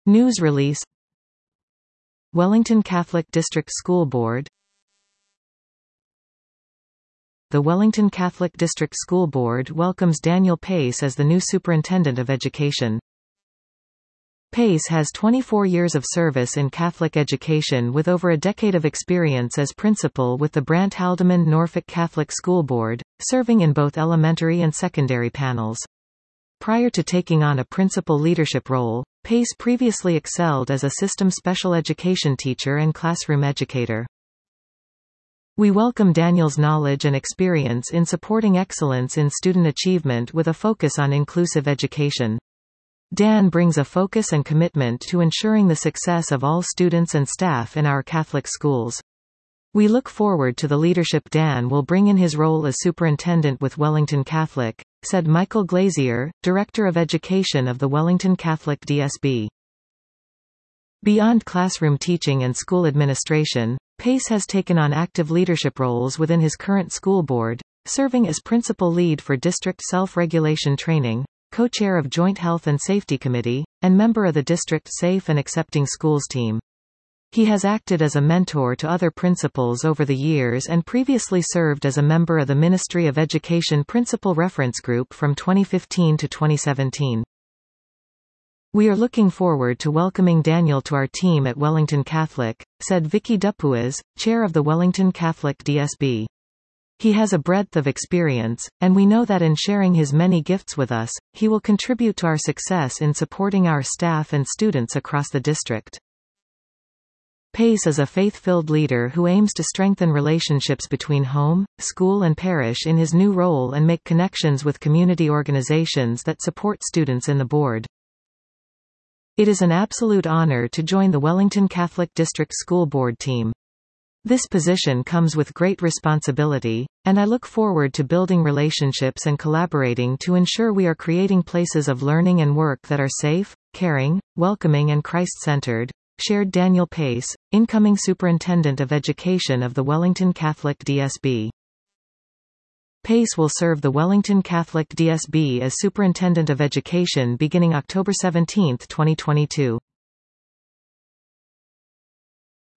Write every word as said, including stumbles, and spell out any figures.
News release. Wellington Catholic District School Board. The Wellington Catholic District School Board welcomes Daniel Pace as the new Superintendent of Education. Pace has twenty-four years of service in Catholic education with over a decade of experience as principal with the Brant Haldimand Norfolk Catholic School Board, serving in both elementary and secondary panels. Prior to taking on a principal leadership role, Pace previously excelled as a system special education teacher and classroom educator. We welcome Daniel's knowledge and experience in supporting excellence in student achievement with a focus on inclusive education. Dan brings a focus and commitment to ensuring the success of all students and staff in our Catholic schools. We look forward to the leadership Dan will bring in his role as superintendent with Wellington Catholic, said Michael Glazier, Director of Education of the Wellington Catholic D S B. Beyond classroom teaching and school administration, Pace has taken on active leadership roles within his current school board, serving as principal lead for district self-regulation training, co-chair of Joint Health and Safety Committee, and member of the district Safe and Accepting Schools team. He has acted as a mentor to other principals over the years and previously served as a member of the Ministry of Education Principal Reference Group from twenty fifteen to twenty seventeen. We are looking forward to welcoming Daniel to our team at Wellington Catholic, said Vicky Dupuis, chair of the Wellington Catholic D S B. He has a breadth of experience, and we know that in sharing his many gifts with us, he will contribute to our success in supporting our staff and students across the district. Pace is a faith-filled leader who aims to strengthen relationships between home, school and parish in his new role and make connections with community organizations that support students in the board. It is an absolute honor to join the Wellington Catholic District School Board team. This position comes with great responsibility, and I look forward to building relationships and collaborating to ensure we are creating places of learning and work that are safe, caring, welcoming and Christ-centered, shared Daniel Pace, incoming Superintendent of Education of the Wellington Catholic D S B. Pace will serve the Wellington Catholic D S B as Superintendent of Education beginning October seventeenth, twenty twenty-two.